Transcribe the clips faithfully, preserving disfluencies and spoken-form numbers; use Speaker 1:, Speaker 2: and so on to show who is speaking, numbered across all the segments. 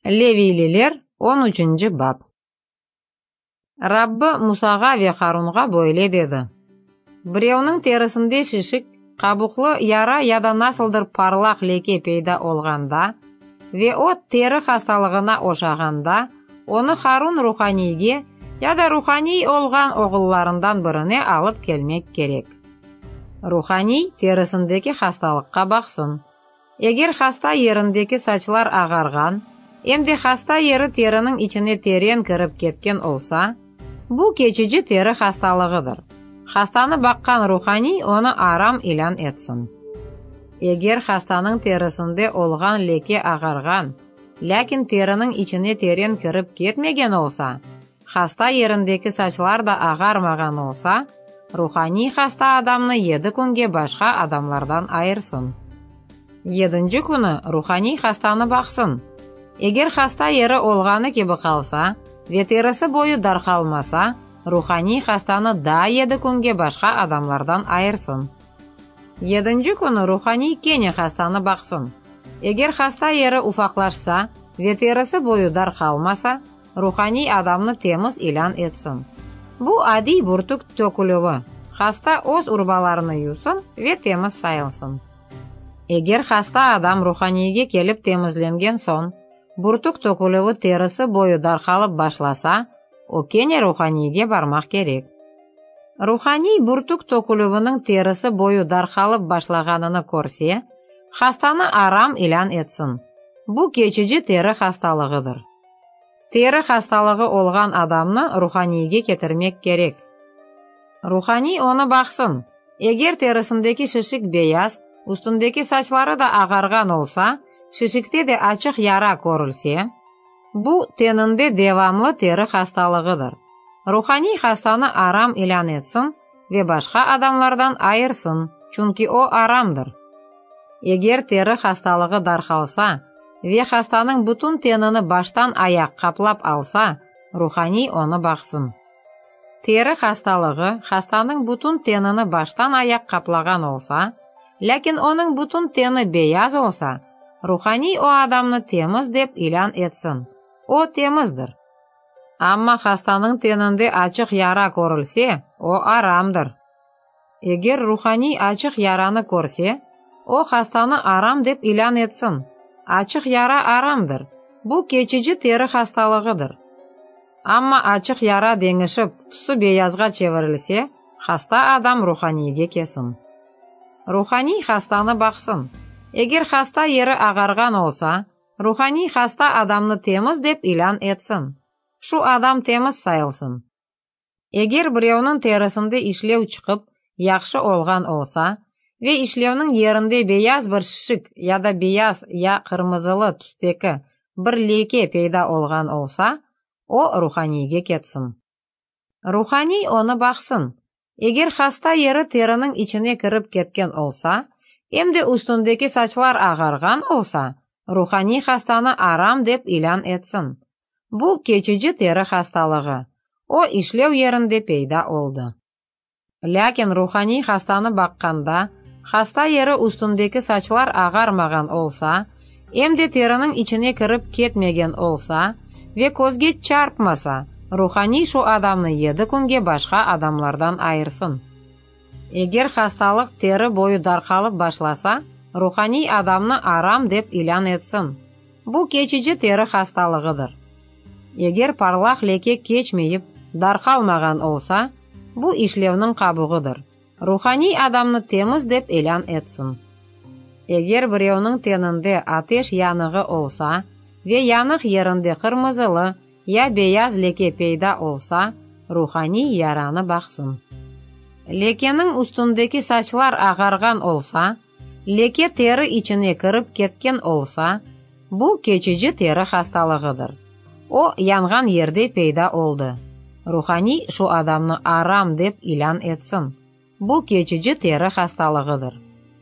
Speaker 1: Левийлилер он үчүнчү бап. Раббы Мусага ве Харунга бойле деді. Біреуінің терісінде шишік, қабықлы яра яда насылдыр парлақ леке пейда олғанда, ве от тері хасталығына ошағанда, оны Харун руханийге, яда руханий олған оғылларындан біріне алып келмек керек. Руханий терісіндегі хасталыққа бақсын. Егер хаста еріндегі сачлар ағарған, емде хаста ері терінің içine терен кіріп кеткен олса, бұл кечижі тері хасталығыдыр. Хастаны баққан рухани оны арам илан етсін. Егер хастаның терісінде олған леке ағарған, ләкин терінің içine терен кіріп кетмеген олса, хаста еріндегі сачлар да ағармаған олса, рухани хаста адамны еді күнге башқа адамлардан айырсын. Едінші күні рухани хастаны бақсын. Егер хаста ері олғаны кебі қалса, ве терісі бойы дарқалмаса, рухани хастаны да еді күнге башқа адамлардан айырсын. Едінші күні рухани кене хастаны бақсын. Егер хаста ері уфақлашса, ве терісі бойы дарқалмаса, рухани адамны теміз илан етсін. Бұл ади бүртік төкілігі. Хаста оз урбаларыны юсын ве теміз сайылсын. Егер хаста адам руханийге келіп темізленген сон, бүртік төкілігі терісі бойы дарқалып башласа, о кене руханийге бармақ керек. Рухани бүртік төкілігінің терісі бойы дарқалып башлағаныны көрсе, хастаны арам илан етсін. Бұл кечижі тері хасталығыдыр. Тері хасталығы олған адамны руханийге кетірмек керек. Рухани оны бақсын. Егер терісіндегі шишік бейаз, үстіндегі сачлары да ағарған олса, шишікте де ачық яра көрілсе, бұл тенінде девамлы тері хасталығыдыр. Рухани хастаны арам илан етсін ве башқа адамлардан айырсын, чүнки о арамдыр. Егер тері хасталығы дарқалса, ве хастаның бүтін теніні баштан аяқ қаплап алса, рухани оны бақсын. Тері хасталығы хастаның бүтін теніні баштан аяқ қаплаған олса, ләкин оның бүтін тені бейаз олса, рухани о адамны теміз деп илан етсін. О теміздір. Амма хастаның тенінде ачық яра көрілсе, о арамдыр. Егер рухани ачық яраны көрсе, о хастаны арам деп илан етсін. Ачық яра арамдыр. Бұл кечижі тері хасталығыдыр. Амма ачық яра деңішіп, тұсы бейазға чеверілсе, хаста адам руханийге кесін. Рухани хастаны бақсын. Егер хаста ері ағарған олса, рухани хаста адамны теміз деп илан етсін. Шу адам теміз сайылсын. Егер біреуінің терісінде ішлеу чықып, яқшы олған олса, ве ішлеуінің ерінде бейаз бір шишік, яда бейаз, я қырмызылы түстекі бір леке пейда олған олса, о руханийге кетсін. Рухани оны бақсын. Егер хаста ері терінің içine кіріп кеткен олса, емде үстіндегі сачлар ағарған олса, рухани хастаны арам деп илан етсін. Бұл кечижі тері хасталығы. О ішлеу ерінде пейда олды. Ләкин рухани хастаны баққанда, хаста ері үстіндегі сачлар ағармаған олса, емде терінің içine кіріп кетмеген олса, ве көзге чарпмаса, рухани шу адамны еді күнге башқа адамлардан айырсын. Егер хасталық тері бойы дарқалып башласа, рухани адамны арам деп илан етсін. Бұл кечижі тері хасталығыдыр. Егер парлақ леке кечмейіп, дарқалмаған олса, бұл ішлеуінің қабығыдыр. Рухани адамны теміз деп илан етсін. Егер біреуінің тенінде атеш янығы олса, ве янық ерінде қырмызылы, я бейаз леке пейда олса, рухани яраны бақсын. Лекенің үстіндегі сачлар ағарған олса, леке тері içine кіріп кеткен олса, бұл кечижі тері хасталығыдыр. О янған ерде пейда олды. Рухани шу адамны арам деп илан етсін. Бұл кечижі тері хасталығыдыр.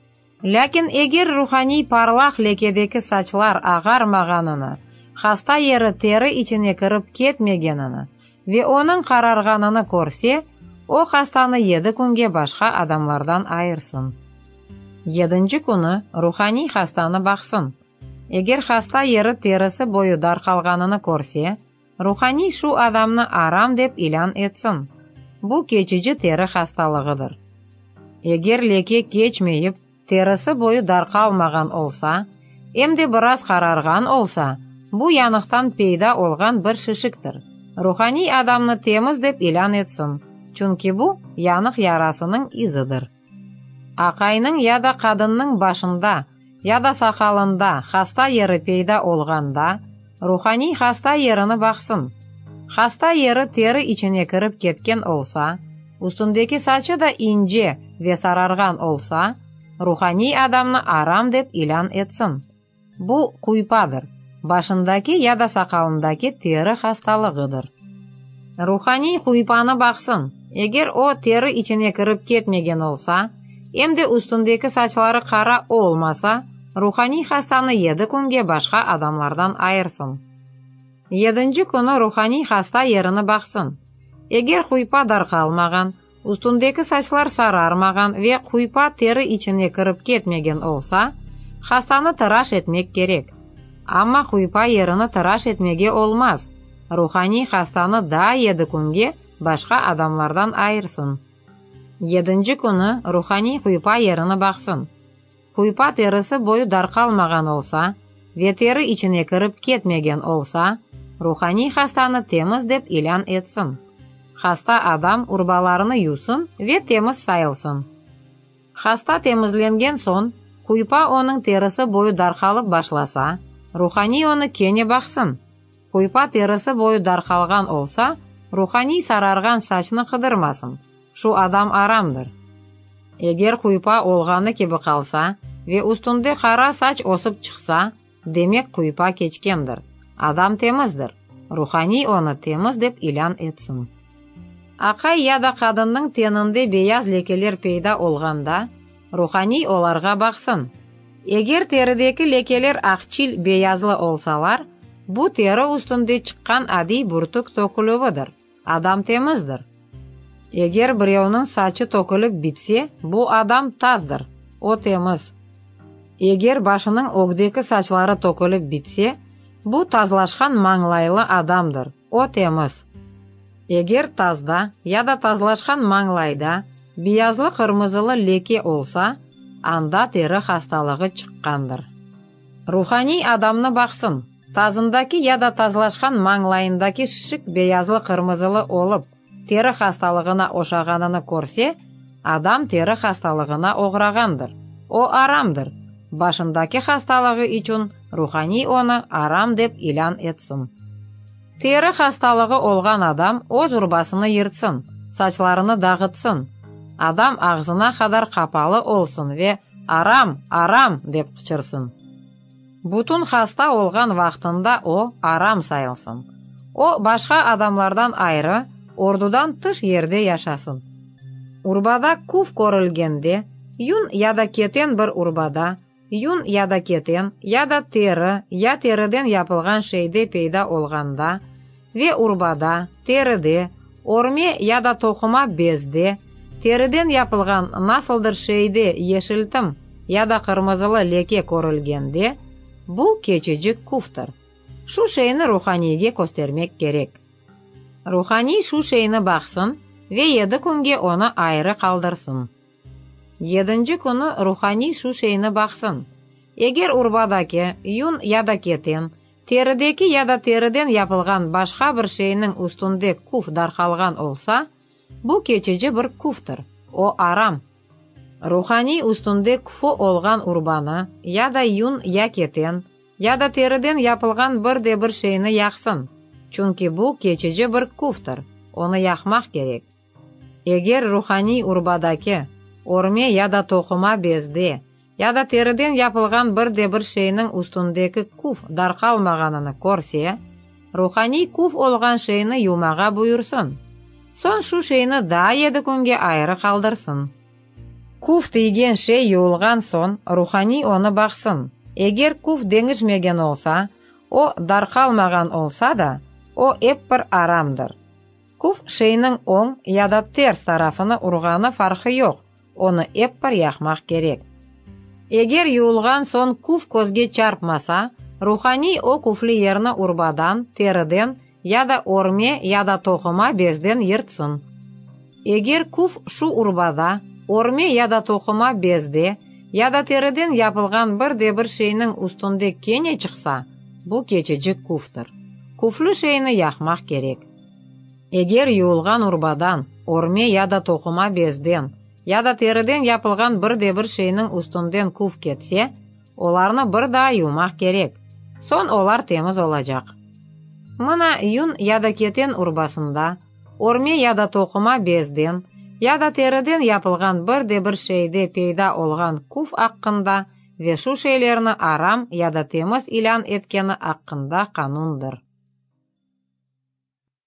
Speaker 1: Ләкин егер рухани парлақ лекедегі сачлар ағармағаныны, хаста ері тері içine кіріп кетмегеніні, ве оның қарарғаныны көрсе, о хастаны еді күнге башқа адамлардан айырсын. Едінші күні рухани хастаны бақсын. Егер хаста ері терісі бойы дарқалғаныны көрсе, рухани шу адамны арам деп илан етсін. Бұл кечіжі тері хасталығыдыр. Егер леке кечмейіп, терісі бойы дарқалмаған олса, емде біраз қарарған олса, бұл янықтан пейда олған бір шишіктір. Рухани адамны теміз деп илан етсін, чүнки бұл янық ярасының изыдыр. Ақайның яда қадынның башында, яда сақалында хаста ері пейда олғанда, рухани хаста еріні бақсын. Хаста ері тері içine кіріп кеткен олса, үстіндегі сачы да инже ве сарарған олса, рухани адамны арам деп илан етсін. Бұл құйпадыр, башындаки яда сақалындаки тері хасталығыдыр. Рухани құйпаны бақсын. Егер о тері içine кіріп кетмеген олса, емде үстіндегі сачылары қара олмаса, рухани хастаны еді күнге башқа адамлардан айырсын. Едінші күні рухани хаста еріні бақсын. Егер құйпа дарқалмаған, үстіндегі сачылар сарармаған ве құйпа тері içine кіріп кетмеген олса, хастаны тыраш етмек керек. Амма құйпа еріні тыраш етмеге олмаз. Рухани хастаны да еді күнге башқа адамлардан айырсын. Едінші күні рухани құйпа еріні бақсын. Құйпа терісі бойы дарқалмаған олса, ве тері içine кіріп кетмеген олса, рухани хастаны теміз деп илан етсін. Хаста адам урбаларыны юсын ве теміз сайылсын. Хаста темізленген сон, құйпа оның терісі бойы дарқалып башласа, рухани оны кене бақсын. Құйпа терісі бойы дарқалған олса, рухани сарарған сачны қыдырмасын. Шу адам арамдыр. Егер құйпа олғаны кебі қалса, ве үстінде қара сач осып чықса, демек құйпа кечкендір. Адам теміздір. Рухани оны теміз деп илан етсін. Ақай яда қадынның тенінде бейаз лекелер пейда олғанда, рухани оларға бақсын. Егер терідегі лекелер ақчил бейазлы олсалар, бұл тері үстінде чыққан ади бүртік токылыбыдыр. Адам теміздір. Егер біреуінің сачы токылып бітсе, бұл адам таздыр. О теміз. Егер башының огдекі сачылары токылып бітсе, бұл тазлашқан маңлайлы адамдыр. О теміз. Егер тазда, яда тазлашқан маңлайда, биязлы қырмызылы леке олса, анда тері хасталығы чыққандыр. Рухани адамны бақсын. Тазындаки яда тазлашқан маңлайындаки шишік биязлы қырмызылы олып, тері хасталығына ошағаныны көрсе, адам тері хасталығына оғрағандыр. О арамдыр. Башындаки хасталығы için рухани оны арам деп илан етсін. Тері хасталығы олған адам оз урбасыны ертсін, сачларыны дағытсын. Адам ағзына қадар қапалы олсын ве арам, арам деп қычырсын. Бұтын хаста олған вақтында о арам сайылсын. О башқа адамлардан айры, ордудан тыш ерде яшасын. Урбада куф көрілгенде, юн яда кетен бір урбада, юн яда кетен, яда тері, я теріден япылған шейде пейда олғанда, ве урбада, теріде, орме яда тоқыма безде, теріден япылған насылдыр шейде ешілтім, яда қырмызылы леке көрілгенде, бұл кечіжік куфтыр. Шу шейіні руханиге көстермек керек. Рухани шу шейіні бақсын, ве еді күнге оны айры қалдырсын. Едінші күні рухани шу шейіні бақсын. Егер урбадаке, юн яда кетен, терідеки яда теріден япылған башқа бір шейінің үстінде куф дарқалған олса, бұл кечіжі бір куфтыр. О арам. Рухани үстінде куфу олған урбаны, яда юн я кетен, яда теріден япылған бірде бір шейіні яқсын. Чүнки бұл кечіжі бір куфтыр. Оны яқмақ керек. Егер рухани урбадаке, орме яда тоқыма безде, яда теріден япылған бірде бір шейінің үстіндегі куф дарқалмағаныны көрсе, рухани куф олған шейіні юмаға бұйырсын. Сон шу шейіні да еді күнге айры қалдырсын. Куф тейген шей юылған сон, рухани оны бақсын. Егер куф деңішмеген олса, о дарқалмаған олса да, о еппір арамдыр. Куф шейінің оң яда терс тарафыны ұрғаны фарқы yok, оны еппір яқмақ керек. Егер юылған сон куф көзге чарпмаса, Рухани о куфли ерні урбадан, теріден, яда орме, яда тоқыма безден ертсын. Егер куф шу урбада, орме яда тоқыма безде, яда теріден япылған бірде-бір шейнің үстінде кене чықса, бұл кечечік куфтыр. Куфлі шейні яқмақ керек. Егер юылған урбадан, орме яда тоқыма безден, яда теріден япылған бірде-бір шейнің үстінден куф кетсе, оларны бір да юмақ керек. Сон олар теміз олажақ. Мына юн яда кетен урбасында, орме яда тоқыма безден, яда теріден япылған бірде-бір шейде пейда олған куф аққында ве шу шейлерні арам яда теміз илян еткені аққында қанундыр.